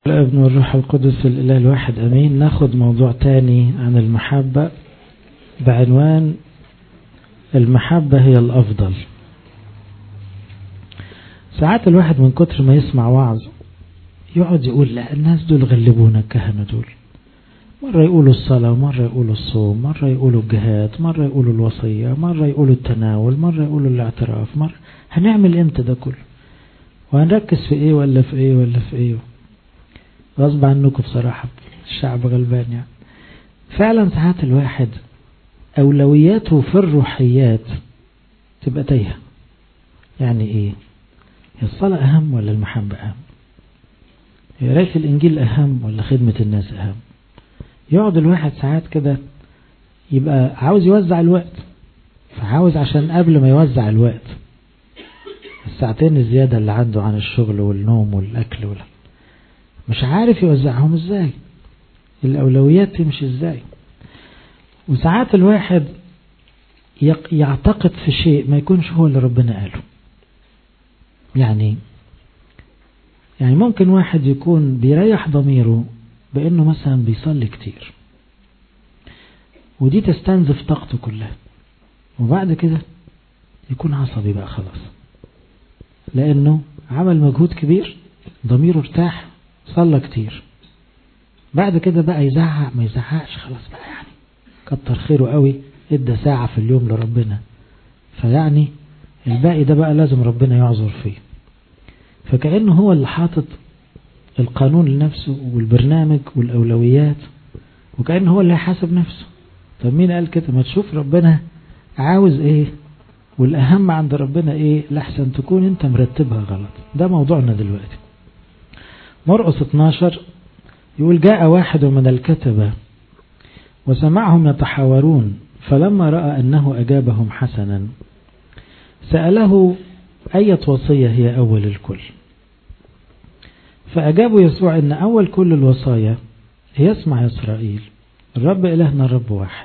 الابن والروح القدس الإله الواحد أمين. ناخد موضوع تاني عن المحبة بعنوان المحبة هي الأفضل. ساعات الواحد من كتر ما يسمع وعظ يقعد يقول لا الناس دول غلبونا، الكهنة دول مرة يقولوا الصلاة، مرة يقولوا الصوم، مرة يقولوا الجهاد، مرة يقولوا الوصية، مرة يقولوا التناول، مرة يقولوا الاعتراف، مرة هنعمل امتى ده كله؟ وهنركز في ايه ولا في ايه ولا في ايه؟ غصب عنكم بصراحة، الشعب غلبان يعني. فعلا ساعات الواحد أولوياته في الروحيات تبقى تايهة. يعني ايه؟ هي الصلاة أهم ولا المحبة أهم؟ هي قراية الإنجيل أهم ولا خدمة الناس أهم؟ يقعد الواحد ساعات كده يبقى عاوز يوزع الوقت، فعاوز عشان قبل ما يوزع الوقت الساعتين الزيادة اللي عنده عن الشغل والنوم والأكل مش عارف يوزعهم ازاي، الأولويات تمشي ازاي. وساعات الواحد يعتقد في شيء ما يكونش هو اللي ربنا قاله. يعني ممكن واحد يكون بيريح ضميره بأنه مثلا بيصلي كتير، ودي تستنزف طاقته كلها، وبعد كده يكون عصبي بقى خلاص لأنه عمل مجهود كبير، ضميره ارتاح، صلى كتير، بعد كده بقى يزعق ما يزعقش خلاص بقى، يعني كتر خيره قوي ادى ساعة في اليوم لربنا، فيعني الباقي ده بقى لازم ربنا يعذر فيه. فكأنه هو اللي حاطط القانون لنفسه والبرنامج والأولويات، وكأنه هو اللي هيحاسب نفسه. طب مين قال كده؟ ما تشوف ربنا عاوز ايه والأهم عند ربنا ايه، لحسن تكون انت مرتبها غلط. ده موضوعنا دلوقتي. مرقس 12 يقول جاء واحد من الكتبة وسمعهم يتحاورون، فلما رأى أنه أجابهم حسنا سأله أية وصية هي أول الكل؟ فأجابوا يسوع أن أول كل الوصايا هي اسمع يا إسرائيل الرب إلهنا الرب واحد،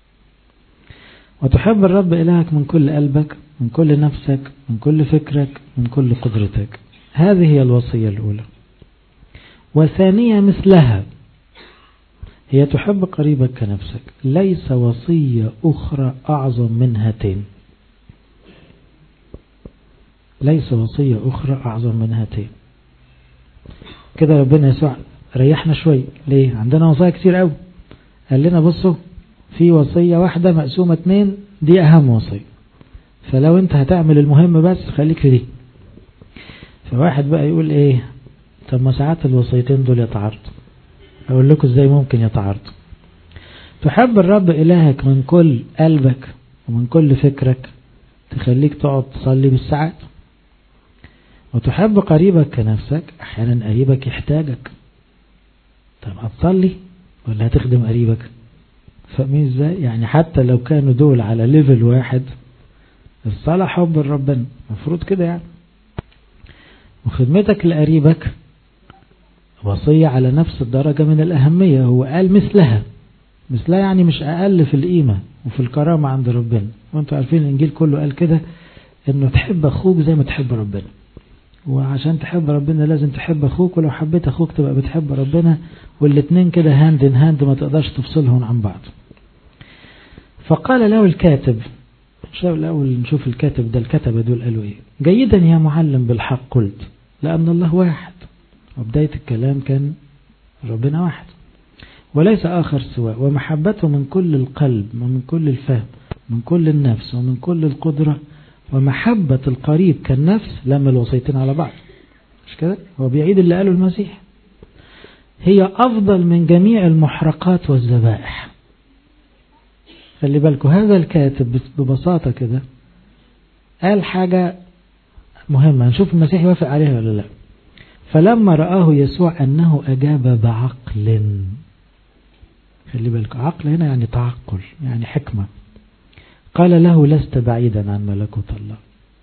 وتحب الرب إلهك من كل قلبك، من كل نفسك، من كل فكرك، من كل قدرتك. هذه هي الوصية الأولى. وثانية مثلها هي تحب قريبك كنفسك. ليس وصية أخرى أعظم من هاتين. ليس وصية أخرى أعظم من هاتين. كده ربنا يسوع ريحنا شوي. ليه؟ عندنا وصايا كتير قوي. قال لنا بصوا في وصية واحدة مقسومة 2، دي أهم وصية، فلو انت هتعمل المهم بس خليك في دي. فواحد بقى يقول ايه؟ طب ما ساعات الوصيتين دول يتعارضوا. اقول لكم ازاي ممكن يتعارضوا. تحب الرب إلهك من كل قلبك ومن كل فكرك، تخليك تقعد تصلي بالساعات. وتحب قريبك كنفسك، احيانا قريبك يحتاجك. طب هتصلي ولا هتخدم قريبك؟ فاهمين ازاي؟ يعني حتى لو كانوا دول على ليفل واحد، الصلاة حب ربنا مفروض كده يعني. وخدمتك لقريبك وصية على نفس الدرجة من الأهمية. هو قال مثلها. مثلها يعني مش أقل في القيمة وفي الكرامة عند ربنا. وانتوا عارفين الإنجيل كله قال كده، انه تحب أخوك زي ما تحب ربنا. وعشان تحب ربنا لازم تحب أخوك، ولو حبيت أخوك تبقى بتحب ربنا، والاتنين كده هاند ان هاند، ما تقدرش تفصلهم عن بعض. فقال له الكاتب، الأول نشوف الكاتب ده، الكتبة دول قالوا ايه؟ جيدا يا معلم بالحق قلت، لأن الله واحد. وبداية الكلام كان ربنا واحد وليس آخر سواء، ومحبته من كل القلب ومن كل الفهم من كل النفس ومن كل القدرة، ومحبة القريب كالنفس. لما الوصيتين على بعض، مش كده؟ هو بيعيد اللي قاله المسيح. هي أفضل من جميع المحرقات والذبائح. خلي بالكم هذا الكاتب ببساطة كده قال حاجة مهمة، نشوف المسيح يوافق عليها ولا لا. فلما رآه يسوع أنه أجاب بعقل. خلي بالكم عقل هنا يعني تعقل، يعني حكمة. قال له لست بعيدا عن ملكوت الله.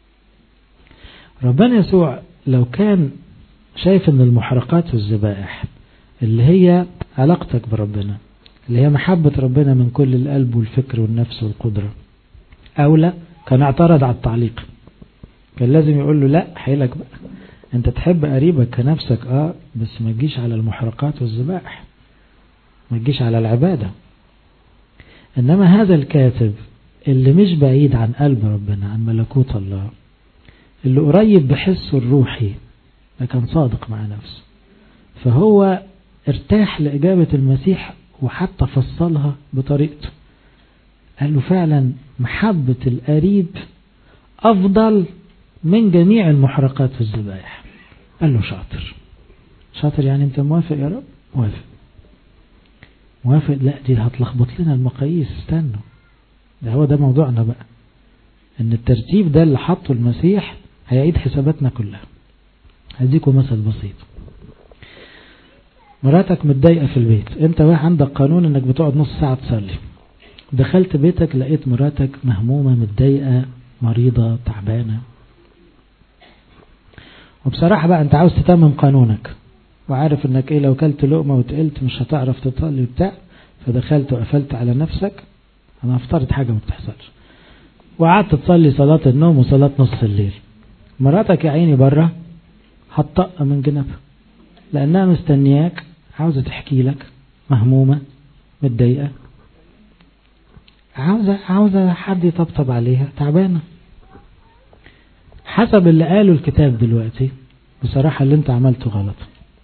ربنا يسوع لو كان شايف ان المحرقات والذبائح اللي هي علاقتك بربنا، اللي هي محبة ربنا من كل القلب والفكر والنفس والقدرة، أو لا، كان اعترض على التعليق. كان لازم يقول له لا حيلك بقى، انت تحب قريبك كنفسك بس ما تجيش على المحرقات والذبائح، ما تجيش على العبادة. انما هذا الكاتب اللي مش بعيد عن قلب ربنا، عن ملكوت الله، اللي قريب بحسه الروحي، لكن صادق مع نفسه، فهو ارتاح لإجابة المسيح وحتى فصلها بطريقته. قال له فعلا محبة القريب أفضل من جميع المحرقات والذبائح. قال له شاطر. شاطر يعني انت موافق يا رب؟ موافق. موافق؟ لا دي هتلخبط لنا المقاييس، استنوا، ده موضوعنا بقى، ان الترتيب ده اللي حطه المسيح هيعيد حساباتنا كلها. هديكم مثل بسيط. مراتك متضايقة في البيت، انت بقى عندك قانون انك بتقعد نص ساعة تصلي، دخلت بيتك لقيت مراتك مهمومة متضايقة مريضة تعبانة، وبصراحة بقى انت عاوز تتمم قانونك وعارف انك لو كلت لقمة وتقلت مش هتعرف تصلي بتاع، فدخلت وقفلت على نفسك. انا هفترض حاجة ما بتحصلش، وقعدت تصلي صلاة النوم وصلاة نص الليل. مراتك يا عيني بره هتطق من جنبها لانها مستنياك، عاوزة تحكي لك، مهمومة متضايقة، عاوزة حد يطبطب عليها، تعبانة. حسب اللي قاله الكتاب دلوقتي بصراحة اللي انت عملته غلط،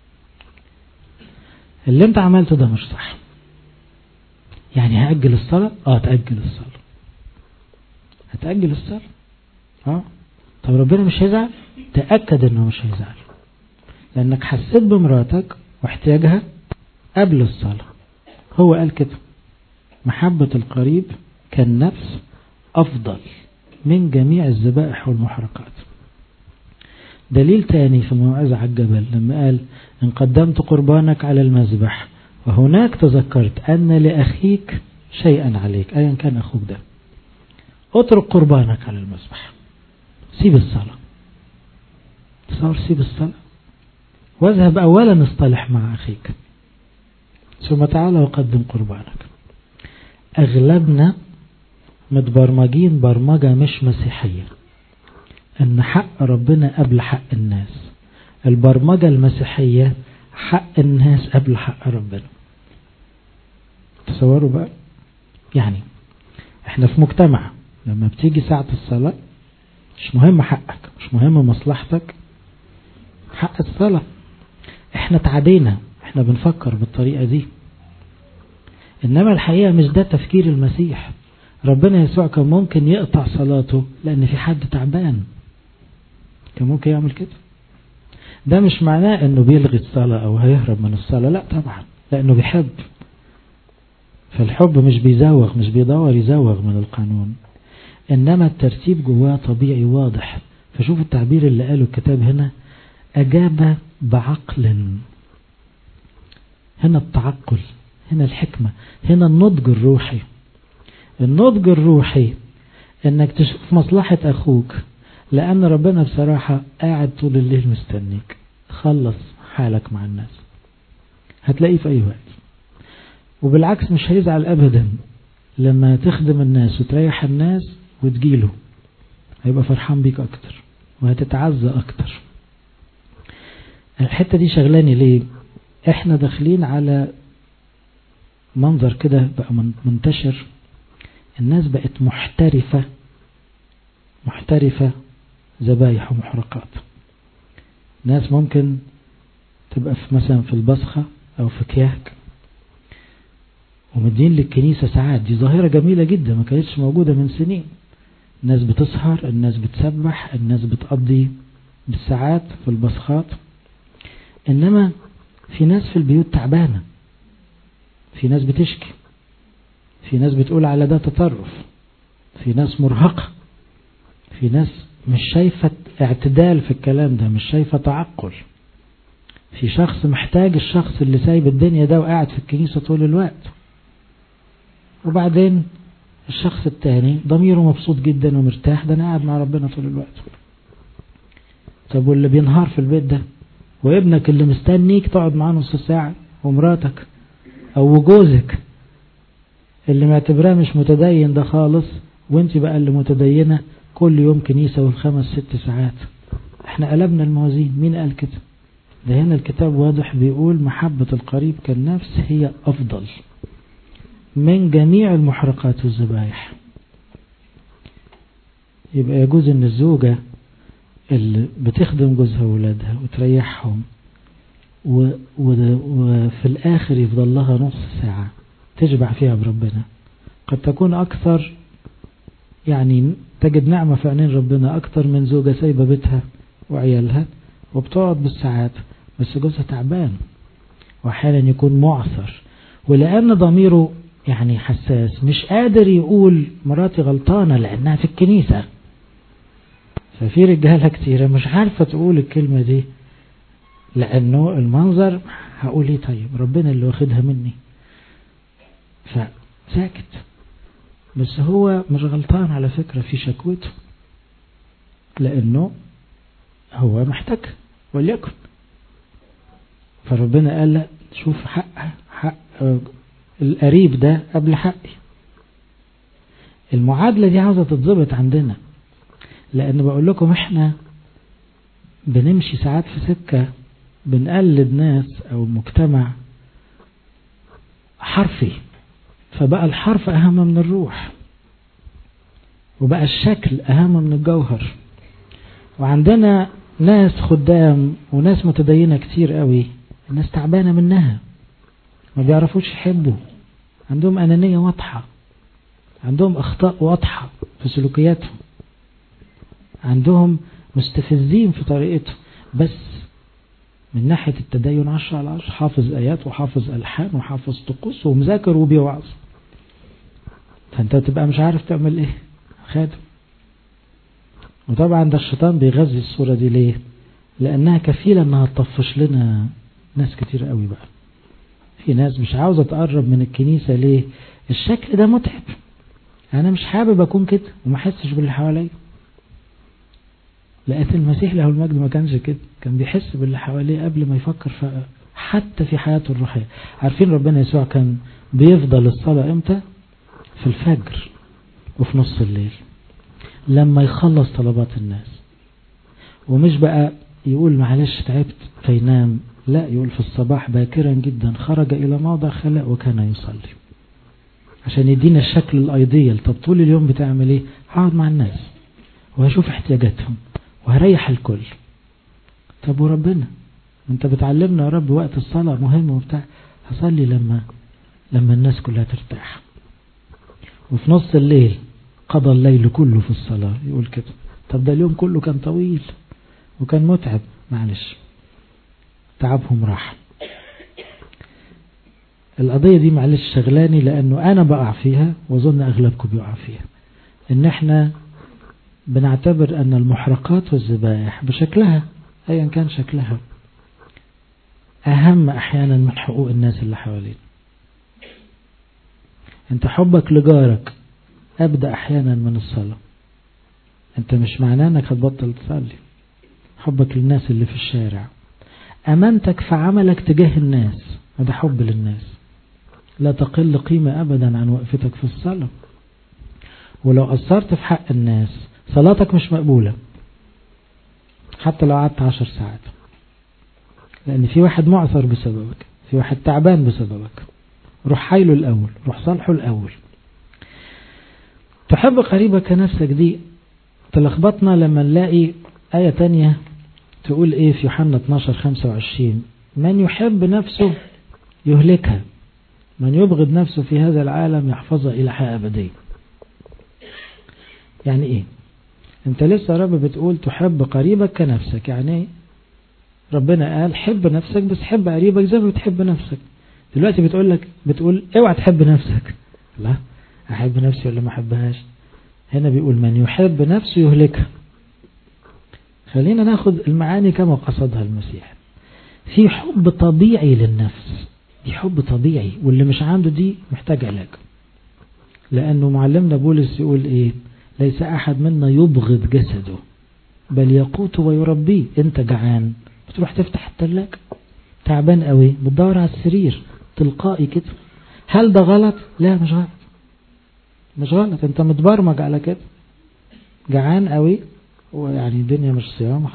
اللي انت عملته ده مش صح. يعني هأجل الصلاة؟ تأجل الصلاة. هتأجل الصلاة؟ طب ربنا مش هيزعل؟ تأكد انه مش هيزعل، لانك حسيت بمراتك واحتياجها قبل الصلاة. هو قال كده، محبة القريب كالنفس أفضل من جميع الذبائح والمحرقات. دليل تاني في موعظة على الجبل لما قال إن قدمت قربانك على المذبح وهناك تذكرت أن لأخيك شيئا عليك، أيا كان أخوك ده، اترك قربانك على المذبح، سيب الصلاة. تصور سيب الصلاة واذهب أولا اصطلح مع أخيك ثم تعالى وقدم قربانك. أغلبنا متبرمجين برمجة مش مسيحية، ان حق ربنا قبل حق الناس. البرمجة المسيحية حق الناس قبل حق ربنا. تصوروا بقى، يعني احنا في مجتمع لما بتيجي ساعة الصلاة مش مهم حقك، مش مهم مصلحتك، حق الصلاة. احنا تعدينا، احنا بنفكر بالطريقة دي، انما الحقيقة مش ده تفكير المسيح. ربنا يسوع كان ممكن يقطع صلاته لان في حد تعبان، كان ممكن يعمل كده. ده مش معناه انه بيلغي الصلاة او هيهرب من الصلاة، لا طبعا، لانه بيحب. فالحب مش بيزوغ، مش بيدور يزوغ من القانون، انما الترتيب جواه طبيعي واضح. فشوف التعبير اللي قاله الكتاب هنا، اجاب بعقل. هنا التعقل، هنا الحكمة، هنا النضج الروحي. النضج الروحي انك تشوف مصلحة اخوك، لان ربنا بصراحة قاعد طول الليل مستنيك. خلص حالك مع الناس هتلاقيه في اي وقت، وبالعكس مش هيزعل ابدا لما تخدم الناس وتريح الناس وتجيله، هيبقى فرحان بيك اكتر وهتتعزى اكتر. الحتة دي شغلاني ليه؟ احنا داخلين على منظر كده بقى منتشر، الناس بقت محترفة ذبايح ومحرقات. ناس ممكن تبقى في مثلا في البصخة او في كياك ومدين للكنيسة ساعات. دي ظاهرة جميلة جدا ما كانتش موجودة من سنين. الناس بتسهر، الناس بتسبح، الناس بتقضي بالساعات في البصخات. انما في ناس في البيوت تعبانة، في ناس بتشكي، في ناس بتقول على ده تطرف، في ناس مرهقة، في ناس مش شايفة اعتدال في الكلام ده، مش شايفة تعقل. في شخص محتاج الشخص اللي سايب الدنيا ده وقاعد في الكنيسة طول الوقت، وبعدين الشخص التاني ضميره مبسوط جدا ومرتاح، ده انا قاعد مع ربنا طول الوقت. طب واللي بينهار في البيت ده، وابنك اللي مستنيك تقعد معاه نص ساعة، ومراتك او جوزك اللي معتبراه مش متدين ده خالص، وانت بقى اللي متدينة كل يوم كنيسة والخمس 6 ساعات، احنا قلبنا الموازين. مين قال كده؟ ده هنا الكتاب واضح بيقول محبة القريب كالنفس هي أفضل من جميع المحرقات والذبائح. يبقى يجوز ان الزوجة اللي بتخدم جوزها وولادها وتريحهم وفي الآخر يفضل لها نص ساعة تشبع فيها بربنا، قد تكون أكثر، يعني تجد نعمة في عينين ربنا أكثر من زوجة سايبة بيتها وعيالها وبتقعد بالساعات بس جوزها تعبان وأحيانا يكون معثر، ولأن ضميره يعني حساس مش قادر يقول مراتي غلطانة لأنها في الكنيسة. ففي رجالة كتيرة مش عارفة تقول الكلمة دي لأنه المنظر هقول ايه طيب ربنا اللي واخدها مني، فساكت. بس هو مش غلطان على فكرة في شكوته لأنه هو محتاج وليكن. فربنا قال لا شوف حق القريب ده قبل حقي. المعادلة دي عاوزة تتضبط عندنا، لأن بقول لكم احنا بنمشي ساعات في سكة بنقلد ناس أو مجتمع حرفي، فبقى الحرف أهم من الروح وبقى الشكل أهم من الجوهر. وعندنا ناس خدام وناس متدينة كتير قوي الناس تعبانة منها، ما بيعرفوش يحبوا، عندهم أنانية واضحة، عندهم أخطاء واضحة في سلوكياتهم، عندهم مستفزين في طريقتهم، بس من ناحية التدين 10/10، حافظ آيات وحافظ ألحان وحافظ طقوس ومذاكر وبيوعظ، فأنت تبقى مش عارف تعمل إيه خادم. وطبعا ده الشيطان بيغذي الصورة دي ليه؟ لأنها كفيلة أنها تطفش لنا ناس كتير قوي. بقى في ناس مش عاوزة تقرب من الكنيسة ليه؟ الشكل ده متعب، أنا مش حابب أكون كده وما أحسش باللي حواليا. لقيت المسيح له المجد ما كانش كده، كان بيحس باللي حواليه قبل ما يفكر حتى في حياته الروحية. عارفين ربنا يسوع كان بيفضل الصلاة امتى؟ في الفجر وفي نص الليل لما يخلص طلبات الناس، ومش بقى يقول معلش تعبت فينام، لا، يقول في الصباح باكرا جدا خرج إلى موضع خلاء وكان يصلي، عشان يدينا الشكل الأيديال. طب طول اليوم بتعمل ايه؟ هقعد مع الناس وهشوف احتياجاتهم وهريح الكل. طب وربنا انت بتعلمنا يا رب وقت الصلاة مهم وبتاع، هصلي لما الناس كلها ترتاح. وفي نص الليل قضى الليل كله في الصلاة، يقول كده. طب ده اليوم كله كان طويل وكان متعب، معلش تعبهم راح. القضية دي معلش شغلاني لأنه أنا بقع فيها وظن أغلبكم بيقع فيها، إن إحنا بنعتبر أن المحرقات والذبائح بشكلها أيا كان شكلها أهم أحيانا من حقوق الناس اللي حوالين. أنت حبك لجارك أبدأ أحيانا من الصلاة، أنت مش معناه أنك هتبطل تصلي. حبك للناس اللي في الشارع، أمانتك في عملك تجاه الناس، هذا حب للناس، لا تقل قيمة أبدا عن وقفتك في الصلاة. ولو قصرت في حق الناس صلاتك مش مقبولة حتى لو قعدت 10 ساعات، لأن في واحد معثر بسببك، في واحد تعبان بسببك. روح حايله الأول، روح صالحه الأول. تحب قريبك كنفسك دي تلخبطنا لما نلاقي آية تانية تقول إيه في يوحنا 12:25: من يحب نفسه يهلكها، من يبغض نفسه في هذا العالم يحفظها إلى حياة أبدية. يعني إيه؟ أنت لسه رب بتقول تحب قريبك كنفسك، يعني ربنا قال حب نفسك بس حب قريبك زي ما بتحب نفسك. دلوقتي بتقول اوعى تحب نفسك. لا، أحب نفسي ولا ما أحبهاش؟ هنا بيقول من يحب نفسه يهلكها. خلينا ناخد المعاني كما قصدها المسيح. في حب طبيعي للنفس، دي حب طبيعي، واللي مش عنده دي محتاج علاج. لأنه معلمنا بولس يقول إيه؟ ليس أحد منا يبغض جسده بل يقوت ويربيه. انت جعان بتروح تفتح الثلاجة، تعبان قوي بتدور على السرير تلقائي كده. هل ده غلط؟ لا، مش غلط، مش غلط، انت متبرمج على كده. جعان قوي ويعني الدنيا مش صيام، خلاص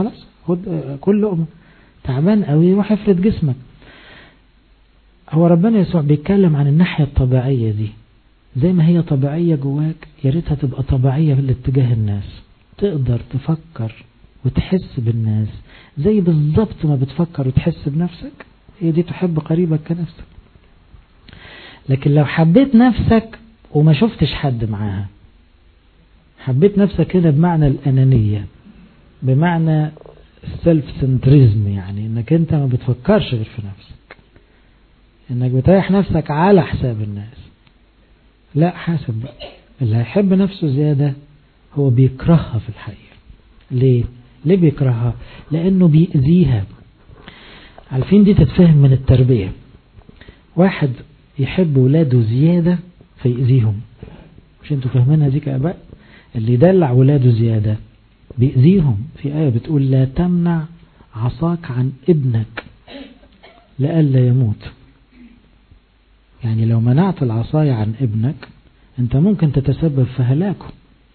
خد كل لقمة، تعبان قوي روح افرد جسمك. هو ربنا يسوع بيتكلم عن الناحية الطبيعية دي، زي ما هي طبيعية جواك يا ريتها تبقى طبيعية لاتجاه الناس. تقدر تفكر وتحس بالناس زي بالضبط ما بتفكر وتحس بنفسك، هي دي تحب قريبك كنفسك. لكن لو حبيت نفسك وما شفتش حد معاها، حبيت نفسك هنا بمعنى الأنانية، بمعنى السلف سنتريزم، يعني انك انت ما بتفكرش غير في نفسك، انك بتريح نفسك على حساب الناس. لا، حاسب بقى. اللي هيحب نفسه زيادة هو بيكرهها في الحقيقة. ليه بيكرهها؟ لانه بيأذيها. عارفين دي تتفهم من التربية. واحد يحب ولاده زيادة فيأذيهم، مش انتوا فاهمينها دي كأباء؟ اللي يدلع ولاده زيادة بيأذيهم. في آية بتقول لا تمنع عصاك عن ابنك لئلا يموت. يعني لو منعت العصاية عن ابنك انت ممكن تتسبب في هلاكه.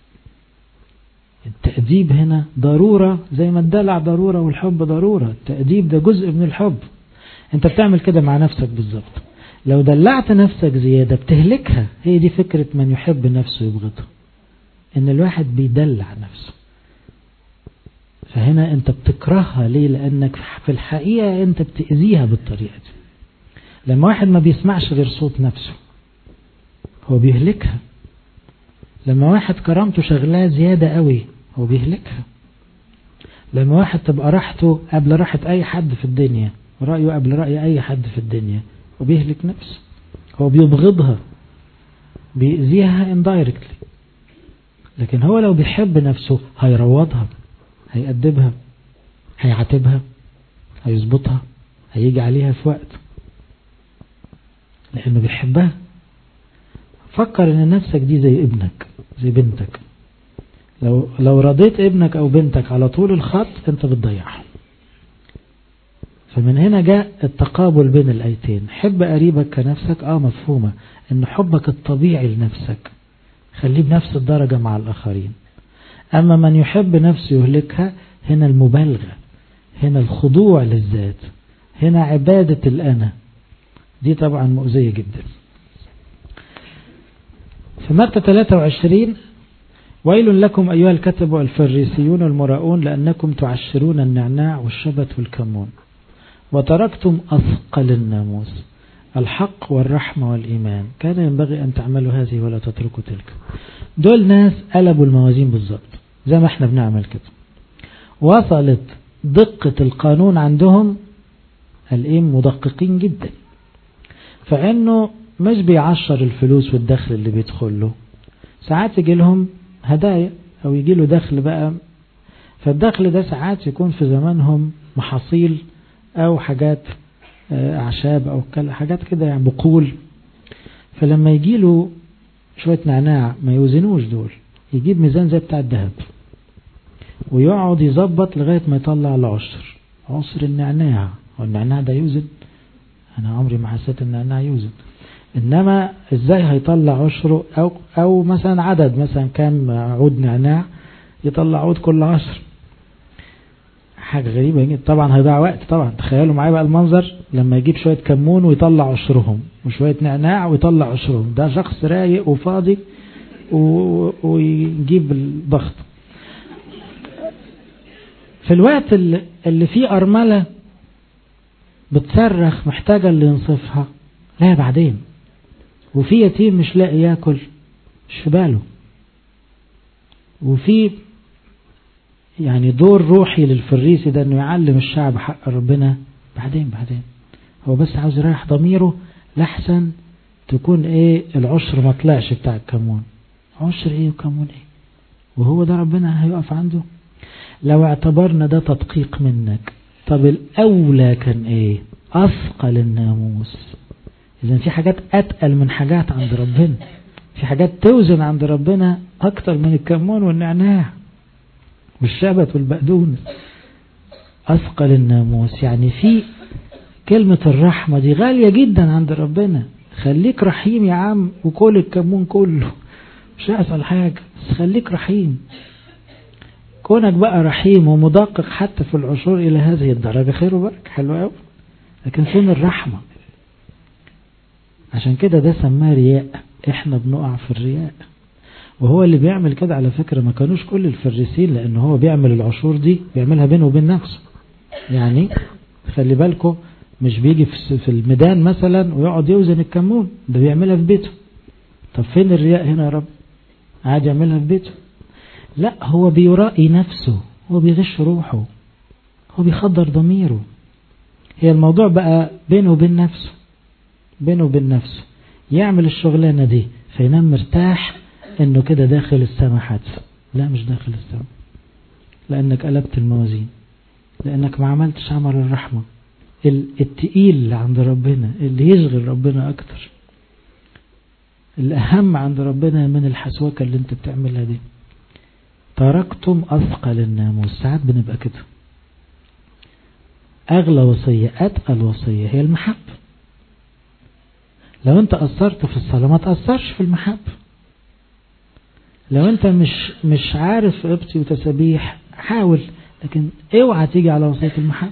التأديب هنا ضرورة زي ما الدلع ضرورة والحب ضرورة. التأديب ده جزء من الحب. انت بتعمل كده مع نفسك بالظبط. لو دلعت نفسك زيادة بتهلكها. هي دي فكرة من يحب نفسه يبغضه، ان الواحد بيدلع نفسه. فهنا انت بتكرهها. ليه؟ لانك في الحقيقة انت بتأذيها بالطريقة دي. لما واحد ما بيسمعش غير صوت نفسه هو بيهلكها. لما واحد كرامته شغلاه زيادة قوي هو بيهلكها. لما واحد تبقى راحته قبل راحة اي حد في الدنيا ورأيه قبل رأي اي حد في الدنيا هو بيهلك نفسه. هو بيبغضها، بيأذيها indirectly. لكن هو لو بيحب نفسه هيروضها، هيأدبها، هيعاتبها، هيظبطها، هيجي عليها في وقت، لأنه بيحبها. فكر ان نفسك دي زي ابنك زي بنتك. لو رضيت ابنك او بنتك على طول الخط انت بتضيعهم. فمن هنا جاء التقابل بين الآيتين. حب قريبك كنفسك، مفهومة ان حبك الطبيعي لنفسك خليه بنفس الدرجة مع الآخرين. أما من يحب نفسه يهلكها، هنا المبالغة، هنا الخضوع للذات، هنا عبادة الأنا. دي طبعا مؤذية جدا. في متى 23 ويل لكم أيها الكتب والفريسيون المراؤون لأنكم تعشرون النعناع والشبت والكمون وتركتم أثقل الناموس الحق والرحمة والإيمان، كان ينبغي أن تعملوا هذه ولا تتركوا تلك. دول ناس قلبوا الموازين بالضبط زي ما احنا بنعمل كده. وصلت دقة القانون عندهم مدققين جدا، فإنه مش بيعشر الفلوس والدخل اللي بيدخل له. ساعات يجي لهم هدايا أو يجي له دخل بقى، فالدخل ده ساعات يكون في زمانهم محاصيل أو حاجات أعشاب أو حاجات كده، يعني بقول. فلما يجي له شوية نعناع ما يوزنوش دول، يجيب ميزان زي بتاع الذهب ويقعد يظبط لغاية ما يطلع عشر النعناع. والنعناع ده يوزن؟ أنا عمري ما حسيت النعناع يوزن. إنما إزاي هيطلع عشره؟ أو مثلا عدد، مثلا كام عود نعناع يطلع عود كل 10. حاجة غريبة جدا. طبعا هيضيع وقت. طبعا تخيلوا معايا بقى المنظر لما يجيب شوية كمون ويطلع عشرهم وشوية نعناع ويطلع عشرهم. ده شخص رايق وفاضي ويجيب الضغط. في الوقت اللي فيه أرملة بتصرخ محتاجة اللي ينصفها، لا بعدين. وفي يتيم مش لاقي ياكل، مش في باله. وفي يعني دور روحي للفريسي ده انه يعلم الشعب حق ربنا بعدين. هو بس عاوز يريح ضميره لحسن تكون العشر ما طلعش بتاع الكمون. عشر وكمون وهو ده ربنا هيقف عنده؟ لو اعتبرنا ده تدقيق منك، طب الأولى كان أثقل الناموس. إذن في حاجات أتقل من حاجات عند ربنا، في حاجات توزن عند ربنا أكتر من الكمون والنعناع والشبت والبقدونس. أثقل الناموس يعني في كلمة الرحمة دي غالية جدا عند ربنا. خليك رحيم يا عم وكل الكمون كله مش هيحصل حاجة، بس خليك رحيم. كونك بقى رحيم ومدقق حتى في العشور إلى هذه الدرجة خير وبركة، حلو قوي. لكن فين الرحمة؟ عشان كده ده سماه رياء. احنا بنقع في الرياء، وهو اللي بيعمل كده على فكرة ما كانوش كل الفريسين، لأن هو بيعمل العشور دي بيعملها بينه وبين نفسه. يعني خلي بالكم، مش بيجي في الميدان مثلا ويقعد يوزن الكمون، ده بيعملها في بيته. طب فين الرياء هنا يا رب؟ عاد يعملها في بيته؟ لا، هو بيرائي نفسه، هو بيغش روحه، هو بيخدر ضميره. هي الموضوع بقى بينه وبين نفسه، بينه وبين نفسه يعمل الشغلانة دي فينام مرتاح انه كده داخل السماء حادثة. لا، مش داخل السماء، لانك قلبت الموازين، لانك ما عملتش عمل الرحمة التقيل اللي عند ربنا، اللي يشغل ربنا اكتر، الاهم عند ربنا من الحسوكة اللي انت بتعملها دي. تركتم اثقل الناموس. ساعات بنبقى كده. اغلى وصية، اتقل وصية هي المحبة. لو انت قصرت في الصلاة ما تقصرش في المحبة. لو انت مش عارف ابتي وتسبيح حاول، لكن اوعى تيجي على وصية المحبة.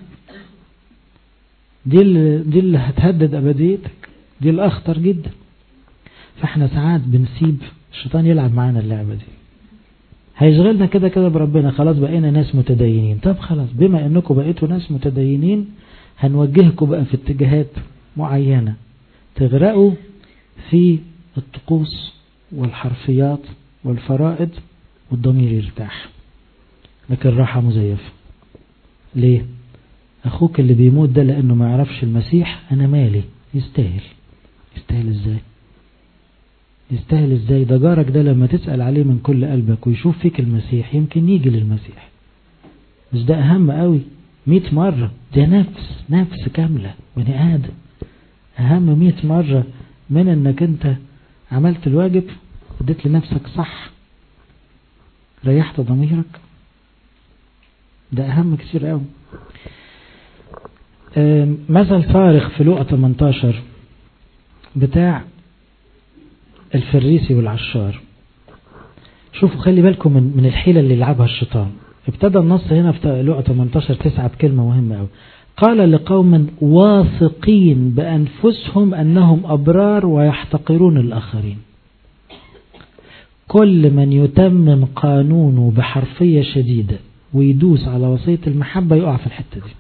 دي اللي هتهدد ابديتك، دي الاخطر جدا. فاحنا ساعات بنسيب الشيطان يلعب معانا اللعبة دي، هيشغلنا كده كده بربنا. خلاص بقينا ناس متدينين، طب خلاص بما انكم بقيتوا ناس متدينين هنوجهكم بقى في اتجاهات معينة تغرقوا في الطقوس والحرفيات والفرائض والضمير يرتاح، لكن راحة مزيفة. ليه؟ اخوك اللي بيموت ده لانه ما يعرفش المسيح، انا مالي، يستاهل. يستاهل ازاي؟ يستاهل ازاي؟ ده جارك ده لما تسأل عليه من كل قلبك ويشوف فيك المسيح يمكن يجي للمسيح. مش ده اهم قوي 100 مرة؟ ده نفس كاملة بني آدم، اهم 100 مرة من انك انت عملت الواجب، اديت لنفسك صح، ريحت ضميرك. ده اهم كتير قوي. مثل صارخ في لوقا 18 بتاع الفريسي والعشار. شوفوا خلي بالكم من الحيلة اللي يلعبها الشيطان. ابتدى النص هنا في لوقا 18:9 بكلمة مهمة قوي. قال لقوم واثقين بأنفسهم أنهم أبرار ويحتقرون الآخرين. كل من يتمم قانونه بحرفية شديدة ويدوس على وصية المحبة يقع في الحتة دي.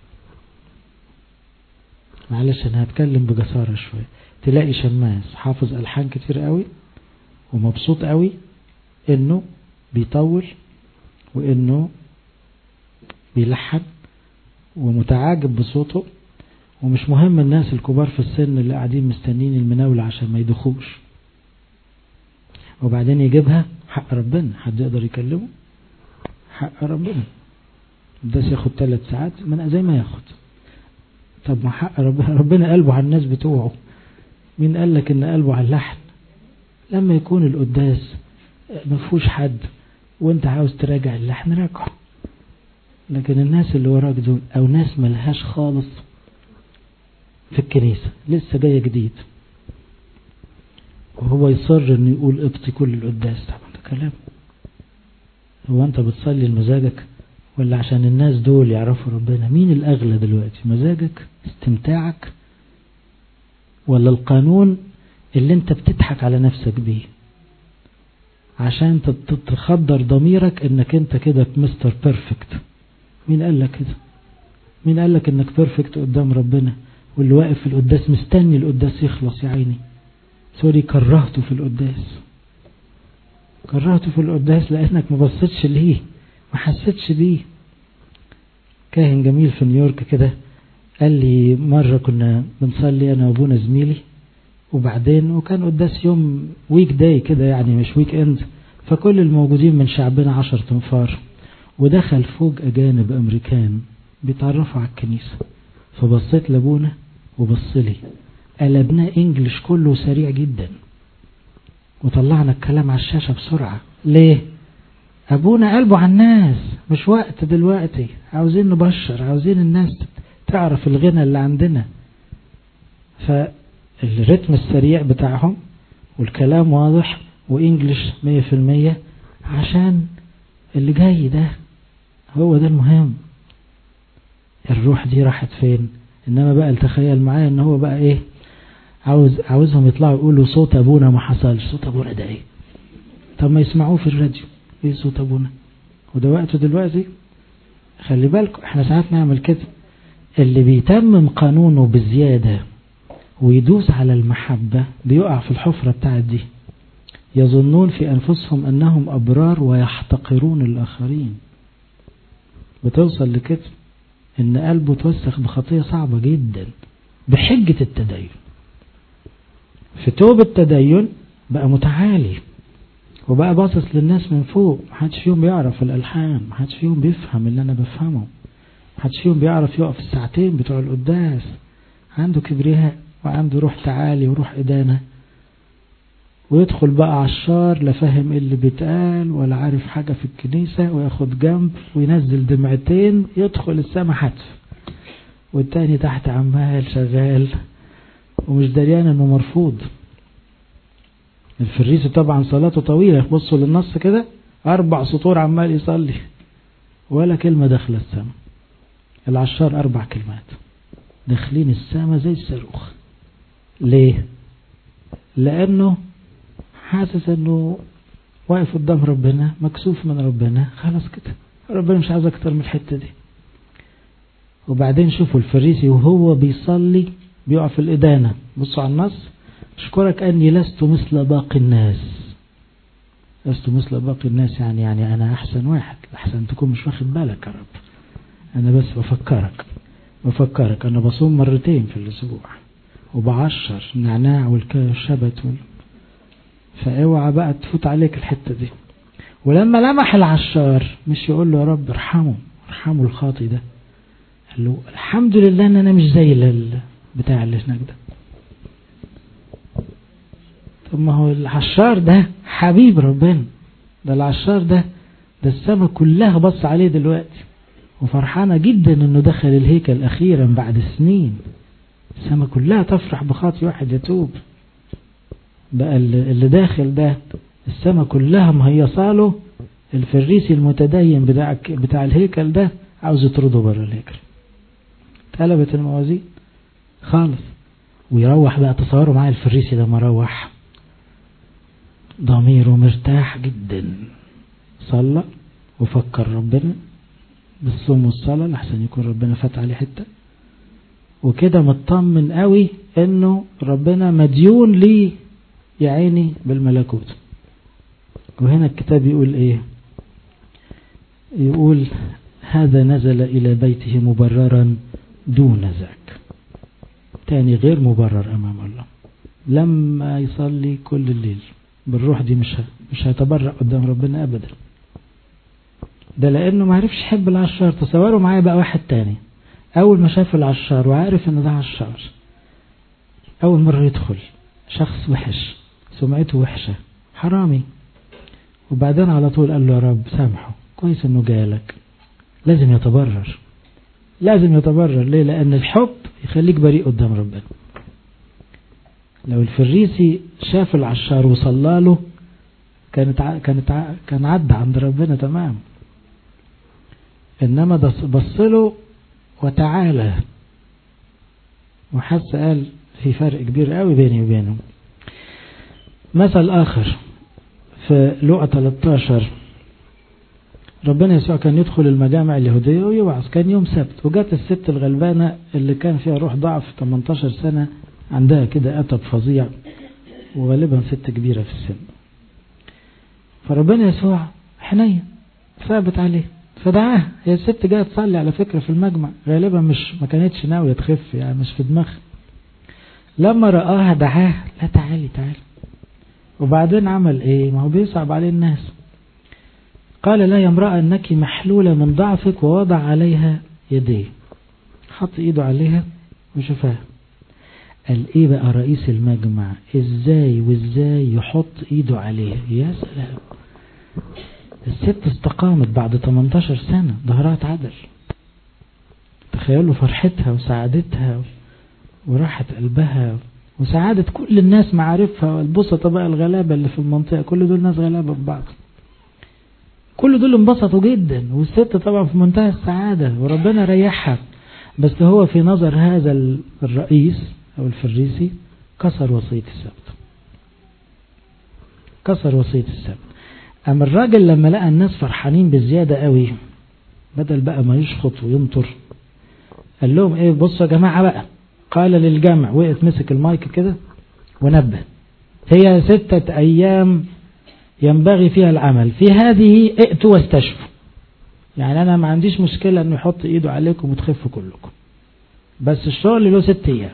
معلش أنا هتكلم بجسارة شوية. تلاقي شماس حافظ ألحان كتير قوي ومبسوط قوي إنه بيطول وإنه بيلحن ومتعاجب بصوته، ومش مهم الناس الكبار في السن اللي قاعدين مستنين المناولة عشان ما يدخوش، وبعدين يجيبها حق ربنا. حد يقدر يكلمه؟ حق ربنا. ده ياخد 3 ساعات من زي ما ياخد. طب ما حق ربنا قلبه على الناس بتوعه. مين قال لك ان قلبه على اللحن؟ لما يكون القداس مفهوش حد وانت عاوز تراجع اللحن راجعه، لكن الناس اللي وراك دول او ناس ملهاش خالص في الكنيسة لسه جاية جديد وهو يصر انه يقول ابطي كل القداس. طبعا ده كلام. هو انت بتصلي لمزاجك ولا عشان الناس دول يعرفوا ربنا؟ مين الاغلى دلوقتي؟ مزاجك، استمتاعك، ولا القانون اللي انت بتضحك على نفسك بيه عشان تخدر ضميرك انك انت كده مستر بيرفكت؟ مين قال لك كده؟ مين قال لك انك بيرفكت قدام ربنا؟ واللي واقف في القداس مستني القداس يخلص يا عيني، سوري، كرهته في القداس. كرهته في القداس لانك ما بصيتش ليه، ما حسيتش بيه. كاهن جميل في نيويورك كده قال لي مرة كنا بنصلي انا وابونا زميلي، وكان قداس يوم ويك داي كده يعني مش ويك اند، فكل الموجودين من شعبنا 10 تنفار، ودخل فوق اجانب امريكان بيتعرفوا على الكنيسة. فبصيت لابونا وبصلي، قلبناه انجلش كله سريع جدا وطلعنا الكلام على الشاشة بسرعة. ليه؟ ابونا قلبه على الناس، مش وقت دلوقتي، عاوزين نبشر، عاوزين الناس تعرف الغنى اللي عندنا. فالرتم السريع بتاعهم والكلام واضح وانجلش 100% عشان اللي جاي ده هو ده المهم. الروح دي راحت فين؟ انما بقى تخيل معايا ان هو بقى ايه، عاوزهم يطلعوا يقولوا صوت ابونا ما حصلش. صوت ابونا ده ايه؟ طب ما يسمعوه في الراديو. ايه صوت ابونا؟ وده وقته دلوقتي؟ خلي بالكم احنا ساعات نعمل كده. اللي بيتمم قانونه بزيادة ويدوس على المحبة بيقع في الحفرة بتاعت دي. يظنون في أنفسهم أنهم أبرار ويحتقرون الآخرين. بتوصل لكده إن قلبه توسخ بخطية صعبة جدا بحجة التدين. في توب التدين بقى متعالي وبقى باصص للناس من فوق. محدش فيهم بيعرف الألحان، محدش فيهم بيفهم اللي أنا بفهمه، محدش فيهم بيعرف يقف الساعتين بتوع القداس. عنده كبرياء وعنده روح تعالي وروح إدانة. ويدخل بقى عشار لا فاهم ايه اللي بيتقال ولا عارف حاجة في الكنيسة، وياخد جنب وينزل دمعتين يدخل السما حتف، والتاني تحت عمال شغال ومش دريان انه مرفوض. الفريسي طبعا صلاته طويلة، بصوا للنص كده 4 سطور عمال يصلي ولا كلمة داخل السما. العشار 4 كلمات داخلين السما زي الصاروخ. ليه؟ لأنه حاسس انه واقف قدام ربنا مكسوف من ربنا. خلاص كده ربنا مش عايز اكتر من الحتة دي. وبعدين شوفوا الفريسي وهو بيصلي بيقع في الإدانة. بصوا على النص: اشكرك اني لست مثل باقي الناس. لست مثل باقي الناس يعني انا احسن واحد. احسن تكون مش واخد بالك يا رب. انا بس بفكرك انا بصوم 2 مرتين في الاسبوع وبعشر النعناع والشبت فاوعى بقى تفوت عليك الحتة دي. ولما لمح العشار مش يقول له يا رب ارحمه الخاطي ده، قال له الحمد لله ان انا مش زي بتاع اللي هناك ده. طب ما هو العشار ده حبيب ربنا. ده العشار ده السماء كلها بص عليه دلوقتي وفرحانة جدا انه دخل الهيكل اخيرا بعد سنين. السماء كلها تفرح بخاطي واحد يتوب. بقى اللي داخل ده السماء كلها مهيصاله. الفريسي المتدين بتاع الهيكل ده عاوز يطرده بره الهيكل. اتقلبت الموازين خالص. ويروح بقى، تصوروا معايا الفريسي ده مروح ضميره مرتاح جدا، صلى وفكر ربنا بالصوم والصلاة لحسن يكون ربنا فات عليه حتة، وكده مطمن قوي انه ربنا مديون ليه يا عيني بالملكوت. وهنا الكتاب يقول ايه؟ يقول هذا نزل الى بيته مبررا دون ذاك. تاني غير مبرر امام الله. لما يصلي كل الليل بالروح دي مش هيتبرأ قدام ربنا ابدا. ده لانه ما عرفش يحب العشار. تصوروا معايا بقى واحد تاني اول ما شاف العشار وعارف ان ده عشار، اول مرة يدخل شخص وحش سمعته وحشة حرامي، وبعدين على طول قال له يا رب سامحه كويس انه جالك. لازم يتبرر. ليه؟ لان الحب يخليك بريء قدام ربنا. لو الفريسي شاف العشار وصلاله كان عدى عند ربنا تمام. انما ده بصله وتعالى وحس قال في فرق كبير قوي بيني وبينه. مثل آخر في لوقا 13 ربنا يسوع كان يدخل المجامع اليهودية ويوعظ. كان يوم سبت وجات الست الغلبانة اللي كان فيها روح ضعف 18 سنة، عندها كده أتب فظيع وغالبا ست كبيرة في السن. فربنا يسوع حنين ثابت عليه فدعاها. هي الست جاية تصلي على فكرة في المجمع، غالبا ما كانتش ناوية تخف يعني، مش في دماغها. لما رآها دعاها لا تعالي. وبعدين عمل ايه؟ ما هو بيصعب عليه الناس. قال لا يا امرأة انك محلولة من ضعفك، ووضع عليها يديه. حط ايده عليها وشفاها. قال ايه بقى رئيس المجمع ازاي يحط ايده عليها؟ يا سلام. الست استقامت بعد 18 سنة، ظهرها اتعدل. تخيلوا فرحتها وسعادتها وراحة قلبها وسعادة كل الناس معارفها والبسطة بقى الغلابة اللي في المنطقة. كل دول ناس غلابة ببعض. كل دول انبسطوا جدا، والست طبعا في منتهى السعادة وربنا ريحها. بس هو في نظر هذا الرئيس أو الفريسي كسر وصية السبت، كسر وصية السبت. أما الراجل لما لقى الناس فرحانين بزيادة قوي، بدل بقى ما يشخط وينطر، قال لهم ايه، بصوا يا جماعة بقى، قال للجمع، وقف مسك المايك كده ونبه، هي 6 أيام ينبغي فيها العمل، في هذه ائتوا واستشفوا. يعني أنا ما عنديش مشكلة أنه يحط إيده عليكم وتخفوا كلكم، بس الشغل له 6 أيام.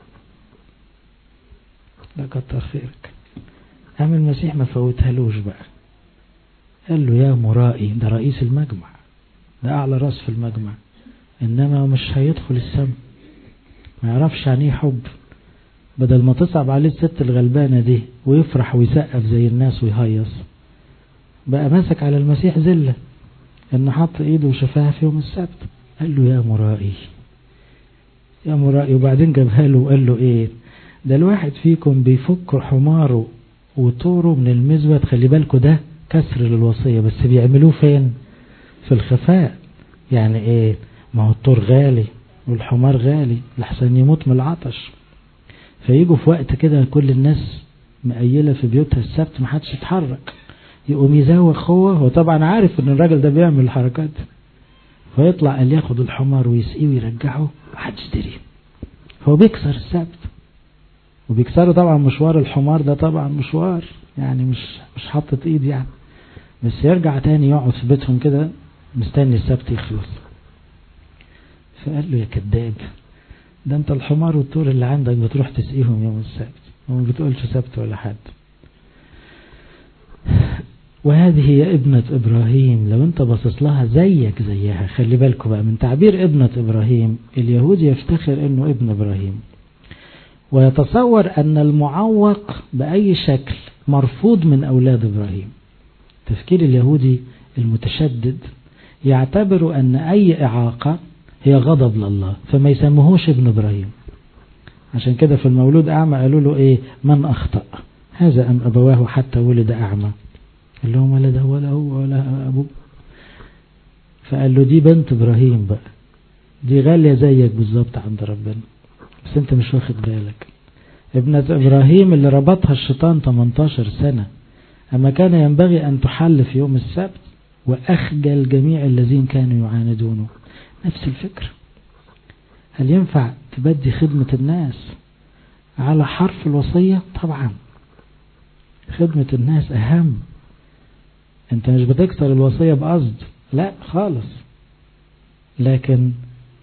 لا كتر خيرك. قام المسيح ما فوتهالوش بقى، قال له يا مرائي، ده رئيس المجمع، ده أعلى راس في المجمع، إنما مش هيدخل السم، ما يعرفش عن ايه حب. بدل ما تصعب عليه الست الغلبانة دي ويفرح ويسقف زي الناس ويهيص، بقى ماسك على المسيح ذلة إنه حط إيده وشفاها في يوم السبت. قال له يا مرائي، يا مرائي. وبعدين جابها له وقال له إيه، ده الواحد فيكم بيفك حماره وطوره من المزود، خلي بالكوا ده كسر للوصية، بس بيعملوه فين؟ في الخفاء. يعني إيه، ما هو الطور غالي والحمار غالي لحسن يموت من العطش، فييجوا في وقت كده كل الناس مقيلة في بيوتها السبت محدش يتحرك، يقوم يزوق هو طبعا عارف ان الراجل ده بيعمل الحركات، فيطلع قال ياخد الحمار ويسقيه ويرجعه محدش يدري. هو بيكسر السبت، وبيكسره طبعا مشوار الحمار ده طبعا مشوار، يعني مش حاطط ايد يعني، بس يرجع تاني يقعد في بيتهم كده مستني السبت يخلص. فقال له يا كذاب، ده انت الحمار والطور اللي عندك بتروح تسقيهم يوم السبت وما بتقولش سبت ولا حد. وهذه هي ابنة إبراهيم، لو انت باصص لها زيك زيها. خلي بالكوا بقى من تعبير ابنة إبراهيم، اليهود يفتخر انه ابن إبراهيم، ويتصور أن المعوق بأي شكل مرفوض من أولاد إبراهيم. تفكير اليهودي المتشدد يعتبر أن أي إعاقة هي غضب لله، فما يسموهوش ابن إبراهيم. عشان كده في المولود أعمى قالوا له إيه، من أخطأ هذا أم أبواه حتى ولد أعمى؟ قال لهم ولا ده ولا هو ولا أبوه. فقال له دي بنت إبراهيم بقى، دي غالية زيك بالظبط عند ربنا، بس انت مش واخد بالك. ابنة إبراهيم اللي ربطها الشيطان 18 سنة، أما كان ينبغي أن تحل في يوم السبت وأخجل جميع الذين كانوا يعاندونه. نفس الفكرة. هل ينفع تبدي خدمة الناس على حرف الوصية؟ طبعا خدمة الناس أهم. انت مش بتكسر الوصية بقصد، لا خالص، لكن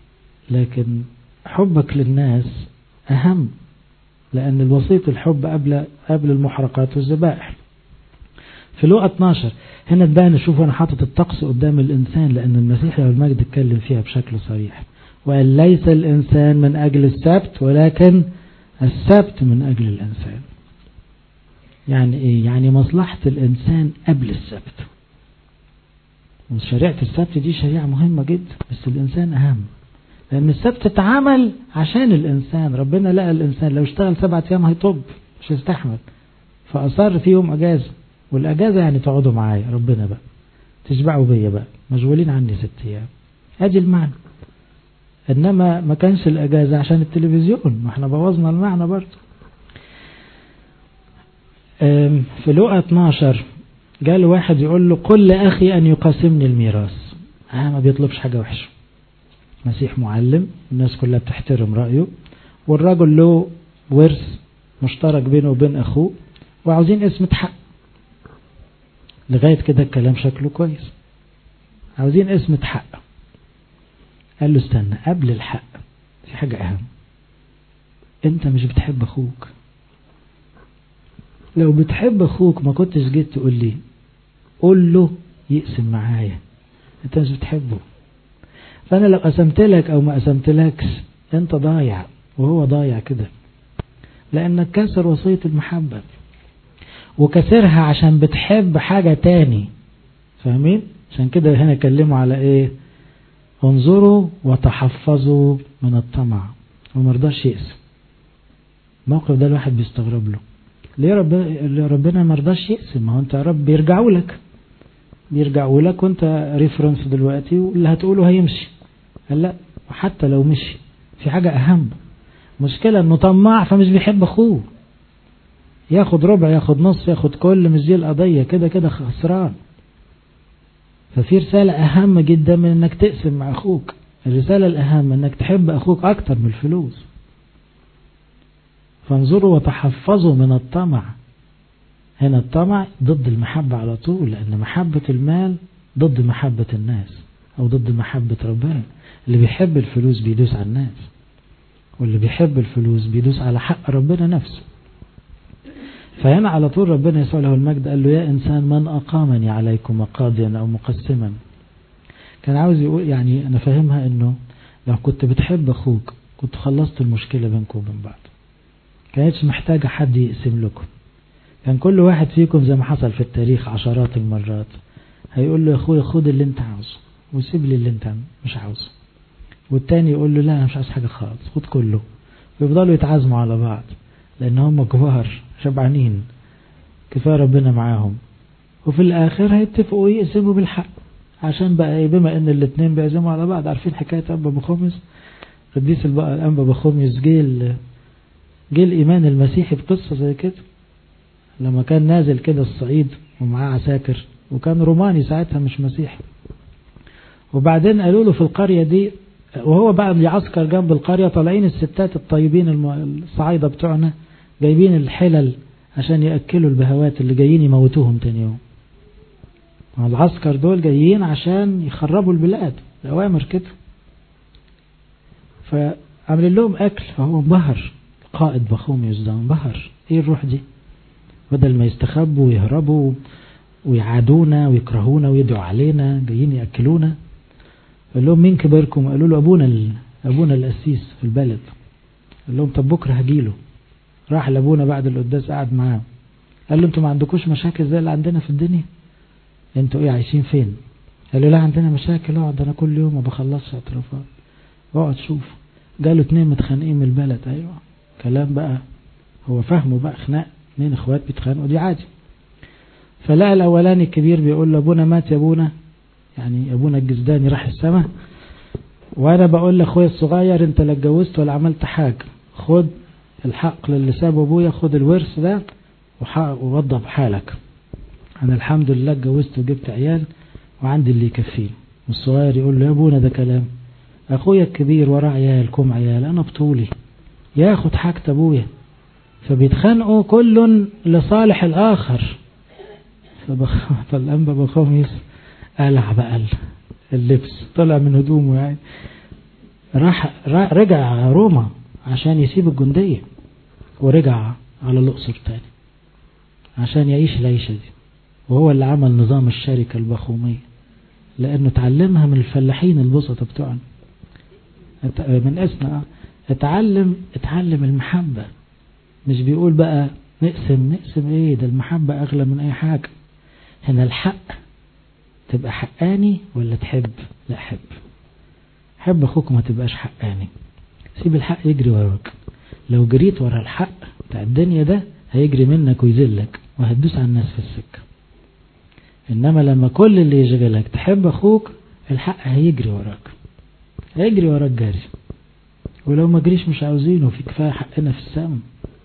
حبك للناس أهم، لأن الوصية الحب قبل المحرقات والذبائح. في لوقا 12 هنا تبان، نشوف أنا حاطط الطقس قدام الإنسان، لأن المسيح والمجد اتكلم فيها بشكل صريح وقال ليس الإنسان من أجل السبت ولكن السبت من أجل الإنسان. يعني إيه؟ يعني مصلحة الإنسان قبل السبت. وشريعة السبت دي شريعة مهمة جدا، بس الإنسان أهم، لأن السبت اتعمل عشان الإنسان. ربنا لقى الإنسان لو اشتغل 7 أيام هيطب مش هيستحمل، فأصر في يوم أجازة، والأجازة يعني تقعدوا معايا ربنا بقى، تشبعوا بيا بقى، مشغولين عني 6 أيام. أدي المعنى. إنما ما كانش الأجازة عشان التلفزيون، ما احنا بوظنا المعنى برضه. في لوقا 12 قال واحد يقول له قل لأخي أن يقاسمني الميراث. ما بيطلبش حاجة وحشة، مسيح معلم، الناس كلها بتحترم رأيه، والراجل له ورث مشترك بينه وبين أخوه وعاوزين اسمة حق. لغاية كده الكلام شكله كويس، عاوزين اسمة حق. قال له استنى، قبل الحق في حاجة أهم، انت مش بتحب أخوك. لو بتحب أخوك ما كنتش جيت تقول لي قول له يقسم معايا، انت مش بتحبه. فأنا لو قسمت لك أو ما قسمت لكش أنت ضايع وهو ضايع كده، لأنك كسر وصية المحبة، وكسرها عشان بتحب حاجة تاني. فاهمين؟ عشان كده هنا كلموا على إيه؟ انظروا وتحفظوا من الطمع. ومرضاش يقسم. الموقف ده الواحد بيستغرب له، ليه ربنا مرضاش يقسم؟ ما هو أنت يا رب بيرجعوا لك، بيرجعوا لك وانت ريفرنس دلوقتي، واللي هتقوله هيمشي. قال لا، وحتى لو مشي في حاجة أهم. مشكلة انه طماع فمش بيحب اخوه، ياخد ربع ياخد نص ياخد كل، مش دي القضية، كده كده خسران. ففي رسالة أهم جدا من انك تقسم مع اخوك. الرسالة الأهم انك تحب اخوك اكتر من الفلوس. فانظروا وتحفظوا من الطمع. هنا الطمع ضد المحبة على طول، لأن محبة المال ضد محبة الناس أو ضد محبة ربنا. اللي بيحب الفلوس بيدوس على الناس، واللي بيحب الفلوس بيدوس على حق ربنا نفسه. فهنا على طول ربنا يسوع له المجد قال له يا إنسان من أقامني عليكم قاضيا أو مقسما. كان عاوز يقول يعني أنا فاهمها إنه لو كنت بتحب أخوك كنت خلصت المشكلة بينكم وبين بعض، كانتش محتاجة حد يقسم لكم. كان كل واحد فيكم زي ما حصل في التاريخ عشرات المرات هيقول له يا أخويا خد اللي انت عاوزه وسيب لي اللي انت مش عاوزه، والتاني يقول له لا أنا مش عاوز حاجة خالص خد كله، ويفضلوا يتعازموا على بعض لأن هم كبار شبعانين كفاية ربنا معاهم. وفي الآخر هيتفقوا يقسموا بالحق، عشان بقى بما ان الاثنين بيعزموا على بعض. عارفين حكاية أنبا بخومس؟ قديس الأنبا بخومس جه الإيمان المسيحي بقصة زي كده، لما كان نازل كده الصعيد ومعاه عساكر، وكان روماني ساعتها مش مسيحي. وبعدين قالوا له في القرية دي وهو بعد يعسكر جنب القرية، طالعين الستات الطيبين الصعايدة بتوعنا جايبين الحلل عشان يأكلوا البهوات اللي جايين يموتوهم تاني يوم. العسكر دول جايين عشان يخربوا البلاد، الأوامر كده. فعمل لهم أكل، فهو انبهر. القائد بخوميوس ده انبهر، ايه الروح دي؟ بدل ما يستخبوا ويهربوا ويعادونا ويكرهونا ويدعوا علينا جايين يأكلونا. قال لهم مين كبيركم؟ قالوا له أبونا القسيس في البلد. قال لهم طب بكرة هجيله. راح لأبونا بعد القداس قعد معاه، قال له انتوا ما عندكوش مشاكل زي اللي عندنا في الدنيا؟ انتوا ايه عايشين فين؟ قال له لا عندنا مشاكل، اقعد انا كل يوم ما بخلصش اعترافات. اقعد شوف. جاله 2 متخانقين من البلد. ايوه كلام بقى هو فهمه بقى، خناق 2 اخوات بيتخانقوا دي عادي. فلقى الاولاني الكبير بيقول له ابونا مات يا ابونا، يعني ابونا الجزداني راح السماء، وانا بقول لاخويا الصغير انت لا اتجوزت ولا عملت حاجه، خد الحق للي سابه ابويا، خد الورث ده ووضب حالك، انا الحمد لله اتجوزت وجبت عيال وعندي اللي يكفيه. والصغير يقول له يا ابونا ده كلام، اخويا الكبير وراه عيال كم عيال، انا بطولي ياخد حاجة ابويا. فبيتخانقوا كل لصالح الاخر. فالانبا بخوميس قلع بقى اللبس، طلع من هدومه يعني، رجع روما عشان يسيب الجندية، ورجع على الأقصر تاني عشان يعيش العيشة دي. وهو اللي عمل نظام الشركة البخومية، لأنه تعلمها من الفلاحين البسطة بتوعنا، من اسمه اتعلم المحبة. مش بيقول بقى نقسم ايه ده، المحبة أغلى من أي حاجة. هنا الحق، تبقى حقاني ولا تحب؟ لا حب أخوك، ما تبقاش حقاني. سيب الحق يجري وراك. لو جريت ورا الحق بتاع الدنيا ده هيجري منك ويذلك وهتدوس على الناس في السكة. إنما لما كل اللي يشغلك تحب أخوك، الحق هيجري وراك جاري. ولو ما جريش مش عاوزينه، في كفاية حقنا في السماء.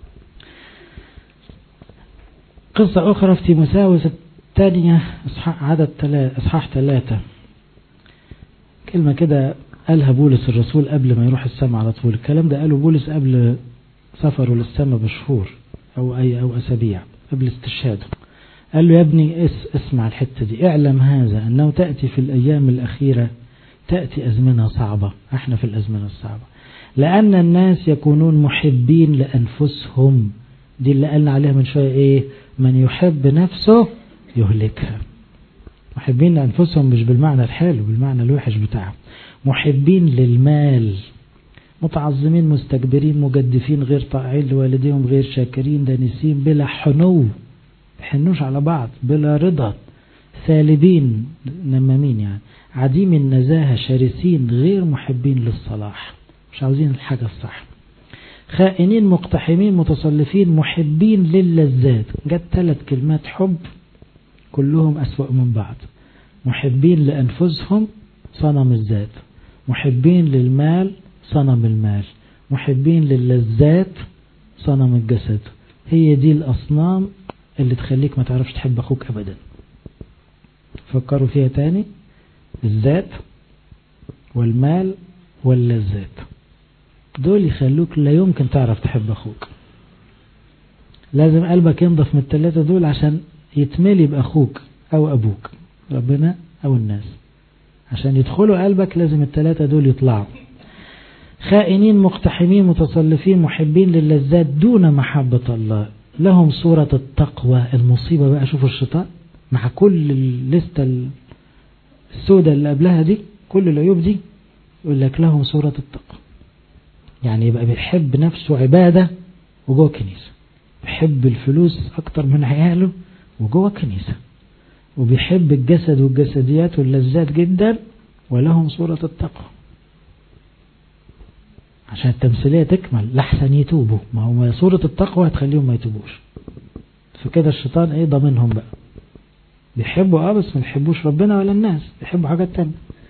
قصة أخرى في تيموثاوس الثانية إصحاح 3، كلمة كده قالها بولس الرسول قبل ما يروح السماء على طول. الكلام ده قاله بولس قبل سفره للسماء بشهور أو أسابيع قبل استشهاده. قال له يا ابني اسمع الحتة دي، اعلم هذا أنه تأتي في الأيام الأخيرة تأتي أزمنة صعبة. احنا في الأزمنة الصعبة، لأن الناس يكونون محبين لأنفسهم. دي اللي قالنا عليها من شوية ايه، من يحب نفسه يهلكها. محبين لأنفسهم مش بالمعنى الحلو، بالمعنى الوحش بتاعه. محبين للمال، متعظمين مستكبرين مجدفين غير طائعين لوالديهم غير شاكرين دانسين بلا حنو، بيحنوش على بعض، بلا رضا، ثالبين نمامين يعني، عديم النزاهة، شرسين غير محبين للصلاح، مش عاوزين الحاجة الصح، خائنين مقتحمين متصلفين محبين للذات. جت 3 كلمات حب كلهم أسوأ من بعض. محبين لأنفسهم صنم الذات، محبين للمال صنم المال، محبين للذات صنم الجسد. هي دي الأصنام اللي تخليك ما تعرفش تحب أخوك أبدا. فكروا فيها تاني، الذات والمال واللذات دول يخلوك لا يمكن تعرف تحب أخوك. لازم قلبك ينضف من الثلاثة دول عشان يتملي بأخوك أو أبوك، ربنا أو الناس. عشان يدخلوا قلبك لازم الثلاثة دول يطلعوا. خائنين مقتحمين متصلفين محبين للذات دون محبة الله، لهم صورة التقوى. المصيبة بقى، شوفوا الشيطان مع كل الليستة السوداء اللي قبلها دي، كل العيوب دي، يقول لك لهم صورة التقوى. يعني يبقى بيحب نفسه عبادة وجوه كنيسة، بيحب الفلوس أكتر من عياله وجوه كنيسة، وبيحب الجسد والجسديات واللذات جدا ولهم صورة التقوى. عشان التمثيلية تكمل لحسن يتوبوا، ما هو صورة التقوى هتخليهم ما يتوبوش. فكده الشيطان ضامنهم بقى، بيحبوا بس ما يحبوش ربنا ولا الناس، بيحبوا حاجات تانية.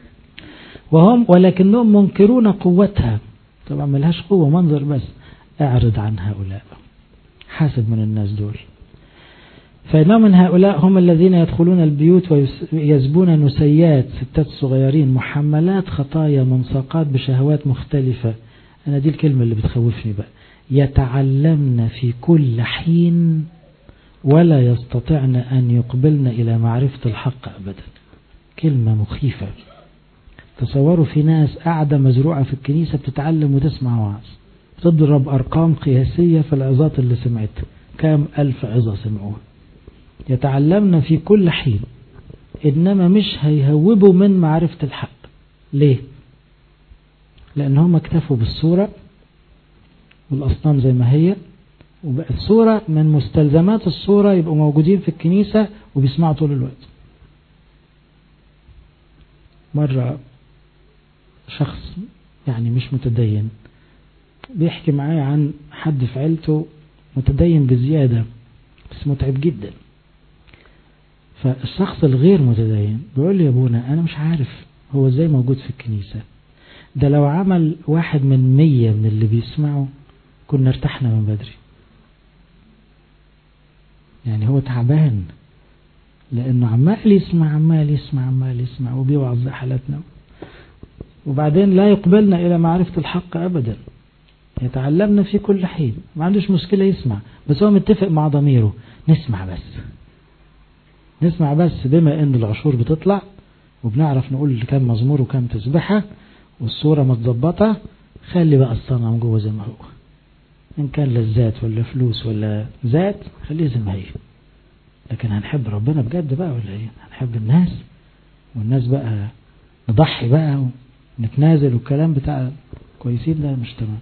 ولكنهم منكرون قوتها. طبعا ملهاش قوة، منظر بس. اعرض عن هؤلاء، حاسب من الناس دول. فإنهم من هؤلاء هم الذين يدخلون البيوت ويزبون نسيات، ستات صغيرين محملات خطايا منساقات بشهوات مختلفة. أنا دي الكلمة اللي بتخوفني بقى، يتعلمن في كل حين ولا يستطعن أن يقبلن إلى معرفة الحق أبدا. كلمة مخيفة. تصوروا في ناس قاعدة مزروعة في الكنيسة بتتعلم وتسمع وعظ، تضرب أرقام قياسية في العظات اللي سمعتها، كام ألف عظة سمعوها. يتعلمن في كل حين، إنما مش هيهوبوا من معرفة الحق. ليه؟ لأنهم اكتفوا بالصورة والأصنام زي ما هي، وبقى الصورة من مستلزمات الصورة يبقوا موجودين في الكنيسة وبيسمعوا طول الوقت. مرة شخص يعني مش متدين بيحكي معايا عن حد في عيلته متدين بزيادة بس متعب جدا. فالشخص الغير متدين بيقول لي يا ابونا أنا مش عارف هو ازاي موجود في الكنيسة، ده لو عمل 1 من 100 من اللي بيسمعوا كنا ارتحنا من بدري. يعني هو تعبان لأنه عمال يسمع وبيوعظ حالتنا، وبعدين لا يقبلنا إلى معرفة الحق أبدا. يتعلمنا في كل حين، ما عندوش مشكلة يسمع، بس هو متفق مع ضميره نسمع بس بما ان العشور بتطلع وبنعرف نقول كم مزمور وكم تسبحة والصورة متظبطة، خلي بقى الصنم جوه زي ما هو، ان كان للذات ولا فلوس ولا ذات خليه زي ما هي. لكن هنحب ربنا بجد بقى ولا ايه؟ هنحب الناس والناس بقى نضحي بقى ونتنازل والكلام بتاع كويسين ده مش تمام.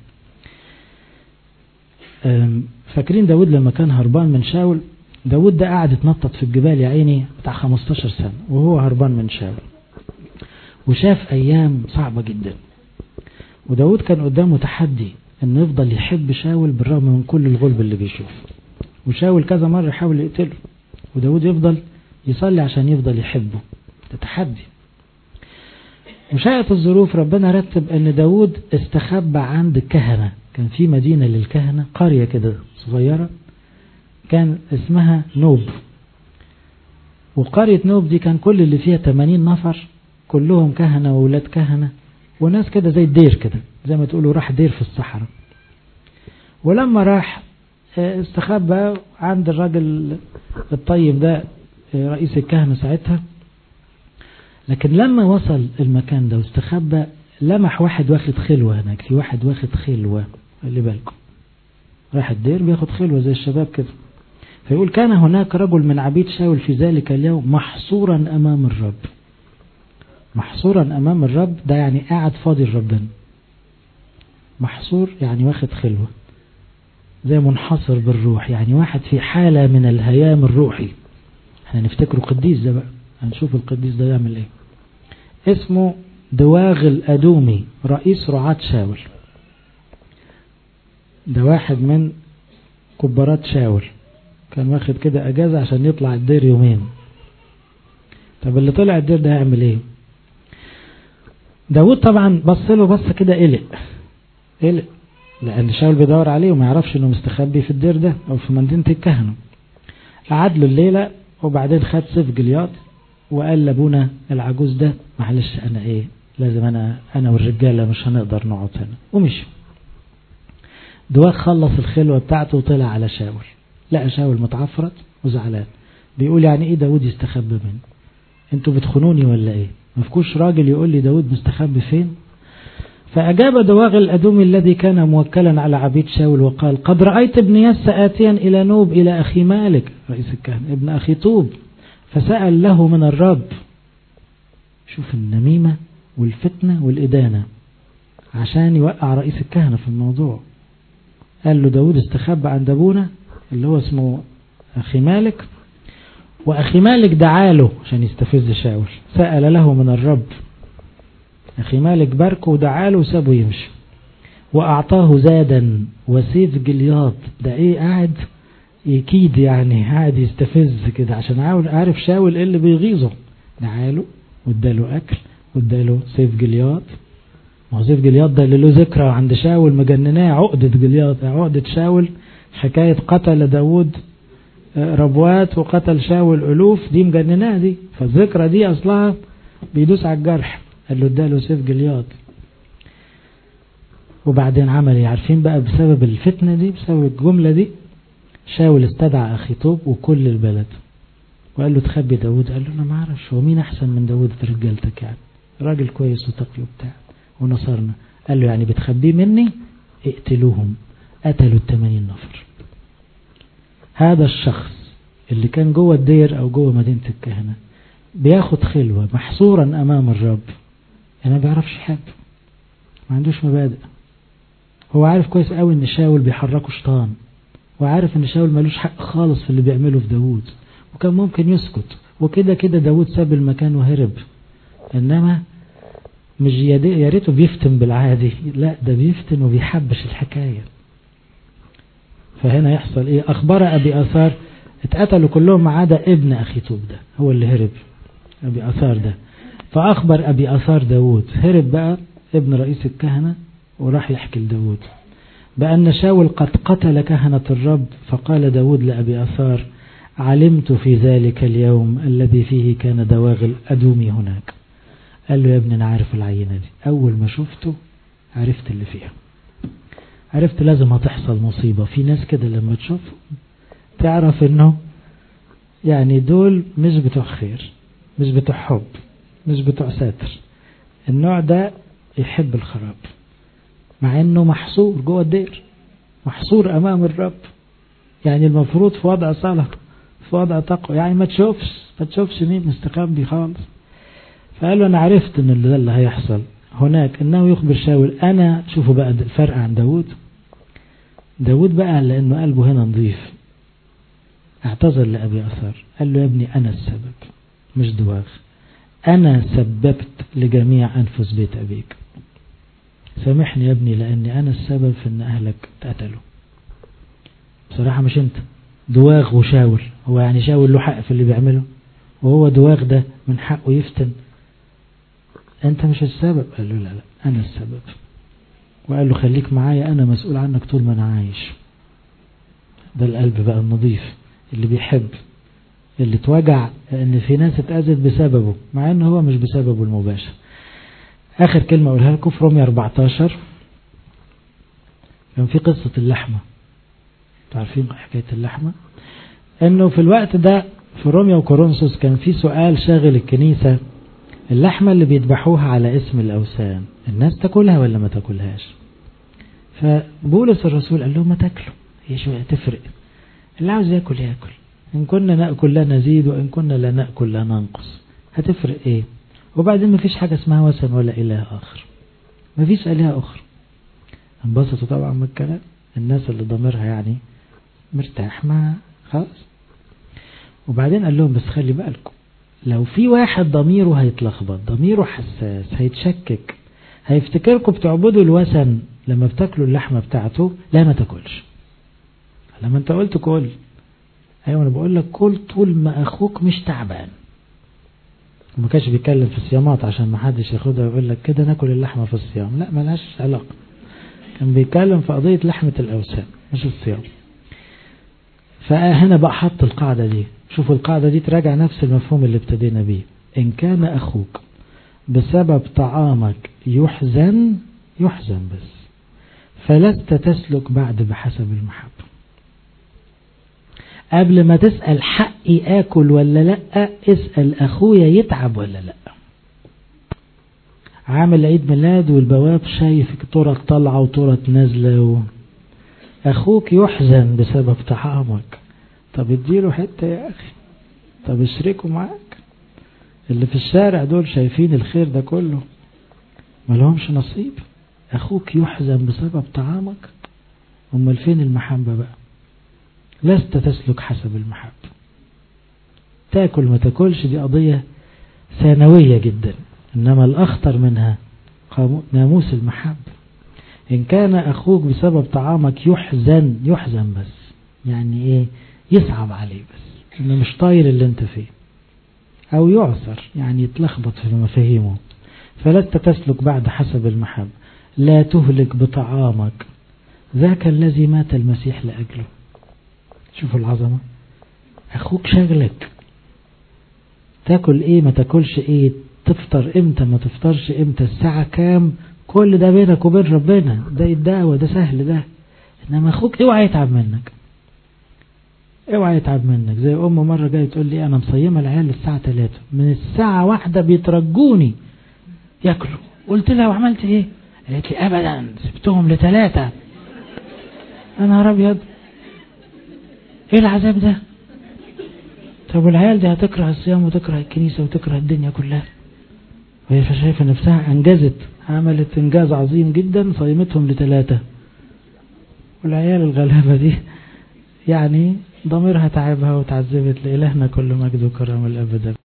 فاكرين داود لما كان هربان من شاول؟ داود ده قاعد يتنطط في الجبال يا عيني بتاع 15 سنة وهو هربان من شاول، وشاف أيام صعبة جدا. وداود كان قدامه تحدي انه يفضل يحب شاول بالرغم من كل الغلب اللي بيشوفه، وشاول كذا مرة يحاول يقتله، وداود يفضل يصلي عشان يفضل يحبه. ده تحدي. وشاءت الظروف ربنا رتب ان داود استخبى عند الكهنة. كان في مدينة للكهنة، قرية كده صغيرة كان اسمها نوب، وقرية نوب دي كان كل اللي فيها 80 نفر، كلهم كهنة وولاد كهنة وناس كده زي الدير كده، زي ما تقولوا راح دير في الصحراء. ولما راح استخبى عند الراجل الطيب ده رئيس الكهنة ساعتها. لكن لما وصل المكان ده واستخبى لمح واحد واخد خلوة هناك، في واحد واخد خلوة، خلي بالكم راح الدير بياخد خلوة زي الشباب كده. فيقول كان هناك رجل من عبيد شاول في ذلك اليوم محصورا أمام الرب. محصورا أمام الرب ده يعني قاعد فاضي لربنا. محصور يعني واخد خلوة، زي منحصر بالروح، يعني واحد في حالة من الهيام الروحي. احنا نفتكره قديس ده بقى، هنشوف القديس ده يعمل ايه. اسمه دواغ الأدومي، رئيس رعاة شاول. ده واحد من كبارات شاول، كان واخد كده اجازة عشان يطلع الدير يومين. طب اللي طلع الدير ده هيعمل ايه؟ داود طبعا بص له بص كده قلق لأن شاول بيدور عليه وما يعرفش انه مستخبي في الدير ده او في مدينة الكهنة. قعد له الليلة وبعدين خد سيف جليات وقال لابونا العجوز ده معلش انا لازم انا والرجالة مش هنقدر نقعد هنا، ومشي. دواغ خلص الخلوة بتاعته وطلع على شاول، لقى شاول متعفرت وزعلان، بيقول يعني ايه داود يستخبى مني؟ انتوا بتخونوني ولا ايه؟ مفكوش راجل يقول لي داود مستخبي فين؟ فأجاب دواغ الأدومي الذي كان موكلا على عبيد شاول وقال قد رأيت ابن يسى آتيا إلى نوب إلى أخي مالك رئيس الكهنة ابن أخي طوب فسأل له من الرب. شوف النميمة والفتنة والإدانة عشان يوقع رئيس الكهنة في الموضوع. قال له داود استخبى عند أبونا اللي هو اسمه أخي مالك، وأخي مالك دعاله عشان يستفز شاول، سأل له من الرب. أخي مالك باركه ودعاله وسابه يمشي، وأعطاه زادا وسيف جلياط. ده قاعد يكيد يعني، قاعد يستفز كده عشان عارف شاول اللي بيغيظه. دعاله واداله أكل واداله سيف جلياط. ما هو سيف جلياط ده اللي له ذكرى عند شاول مجنناه، عقدة جلياط، عقدة شاول، حكاية قتل داود ربوات وقتل شاول ألوف، دي مجنناه دي، فالذكرى دي أصلها بيدوس على الجرح. قال له اداله سيف جلياط. وبعدين عمل عارفين بقى بسبب الفتنة دي، بسبب الجملة دي، شاول استدعى أخي طوب وكل البلد وقال له تخبي داود. قال له أنا ما أعرفش هو مين أحسن من داود في رجالتك، يعني راجل كويس وتقي وبتاع ونصرنا. قال له يعني بتخبيه مني؟ اقتلوهم. قتلوا 80 نفر. هذا الشخص اللي كان جوه الدير أو جوه مدينة الكهنة بياخد خلوة محصورا أمام الرب، يعني ما بيعرفش حاجة، ما عندوش مبادئ. هو عارف كويس قوي ان شاول بيحركه شيطان، وعارف ان شاول ملوش حق خالص في اللي بيعمله في داود، وكان ممكن يسكت وكده كده داود ساب المكان وهرب. انما مش يا ريته بيفتن بالعادي، لا ده بيفتن وبيحبش الحكاية. فهنا يحصل ايه؟ اخبار ابي اثار اتقتلوا كلهم ما عدا ابن اخي طوب ده هو اللي هرب، ابي اثار ده. فاخبر ابي اثار داود، هرب بقى ابن رئيس الكهنة وراح يحكي لداود بأن شاول قد قتل كهنة الرب. فقال داود لأبي أثار علمت في ذلك اليوم الذي فيه كان دواغ الأدومي هناك. قال له يا ابني أنا عارف العينة دي، أول ما شفته عرفت اللي فيها، عرفت لازم هتحصل مصيبة. في ناس كده لما تشوف تعرف انه يعني دول مش بتوع خير، مش بتوع حب، مش بتوع ساتر. النوع ده يحب الخراب مع انه محصور جوه الدير، محصور امام الرب، يعني المفروض في وضع صلاة، في وضع تقوى، يعني ما تشوفش مين مستخبي خالص. فقال له انا عرفت ان ده اللي هيحصل هناك، انه يخبر شاول. انا شوفوا بقى الفرق عن داود بقى لانه قلبه هنا نظيف، اعتذر لأبي أثار، قال له يا ابني انا السبب مش دواغ، انا سببت لجميع انفس بيت ابيك، سامحني يا ابني لاني انا السبب في ان اهلك تقتلوا. بصراحة مش انت، دواغ وشاول. هو يعني شاول له حق في اللي بيعمله، وهو دواغ ده من حقه يفتن، انت مش السبب. قال له لا انا السبب. وقال له خليك معايا، انا مسؤول عنك طول ما انا عايش. ده القلب بقى النظيف اللي بيحب، اللي توجع ان في ناس اتأذت بسببه مع انه هو مش بسببه المباشر. اخر كلمة اقولها لكم في رومية 14 كان في قصة اللحمة، تعرفين حكاية اللحمة؟ انه في الوقت ده في رومية وكورنثوس كان في سؤال شاغل الكنيسة، اللحمة اللي بيذبحوها على اسم الأوثان الناس تاكلها ولا ما تاكلهاش؟ فبولس الرسول قال لهم ما تاكلوا، هي شو تفرق؟ اللي عاوز ياكل ياكل، إن كنا نأكل لا نزيد وإن كنا لا نأكل لا ننقص، هتفرق إيه؟ وبعدين ما فيش حاجة اسمها وثن ولا إله آخر، ما فيش آلهة أخرى. انبسطوا طبعا من الكلام الناس اللي ضميرها يعني مرتاح ما خلاص. وبعدين قال لهم بس خلي بالكم، لو في واحد ضميره هيتلخبط، ضميره حساس، هيتشكك، هيفتكركم بتعبدوا الوثن لما بتاكلوا اللحمة بتاعته، لا ما تاكلش. لما انت قلت كل، ايوه انا بقول لك كل طول ما اخوك مش تعبان. وما كانش بيتكلم في الصيامات عشان ما حدش ياخدها ويقول لك كده ناكل اللحمة في الصيام، لا ملهاش علاقة. كان بيتكلم في قضية لحمة الأوثان مش الصيام. فهنا بقى حط القاعدة دي. شوفوا القاعدة دي تراجع نفس المفهوم اللي ابتدينا بيه. إن كان أخوك بسبب طعامك يحزن بس، فلست تسلك بعد بحسب المحبة. قبل ما تسأل حقي آكل ولا لأ، اسأل أخويا يتعب ولا لأ. عامل عيد ميلاد والبواب شايف طرق طالعة وطرق نازلة أخوك يحزن بسبب طعامك، طب اديله حتة يا أخي، طب اشركوا معاك. اللي في الشارع دول شايفين الخير ده كله ما لهمش نصيب. أخوك يحزن بسبب طعامك، أمال فين المحبة بقى؟ لست تسلك حسب المحبة. تاكل ما تاكلش دي قضية ثانوية جدا، إنما الأخطر منها ناموس المحبة. إن كان أخوك بسبب طعامك يحزن بس، يعني إيه؟ يصعب عليه بس، إنه مش طاير اللي انت فيه، أو يعثر يعني يتلخبط في مفاهيمه، فلست تسلك بعد حسب المحبة. لا تهلك بطعامك ذاك الذي مات المسيح لأجله. شوفوا العظمة. أخوك شغلك، تاكل إيه ما تاكلش إيه، تفطر إمتى ما تفطرش إمتى، الساعة كام، كل ده بينك وبين ربنا. ده الدعوة ده سهل ده. إنما أخوك اوعى يتعب منك، اوعى يتعب منك. زي أم مرة جاية تقول لي أنا مصيمة العيال الساعة 3، من الساعة 1 بيترجوني ياكلوا. قلت لها وعملت إيه؟ قالت لي أبدا سبتهم ل3. أنا أبيض، إيه العذاب ده؟ طب العيال دي هتكره الصيام وتكره الكنيسة وتكره الدنيا كلها، وهي شايفة نفسها أنجزت، عملت إنجاز عظيم جدا، صيمتهم ل3. والعيال الغلابة دي يعني ضميرها تعبها وتعذبت. لإلهنا كل مجد وكرم الأبد.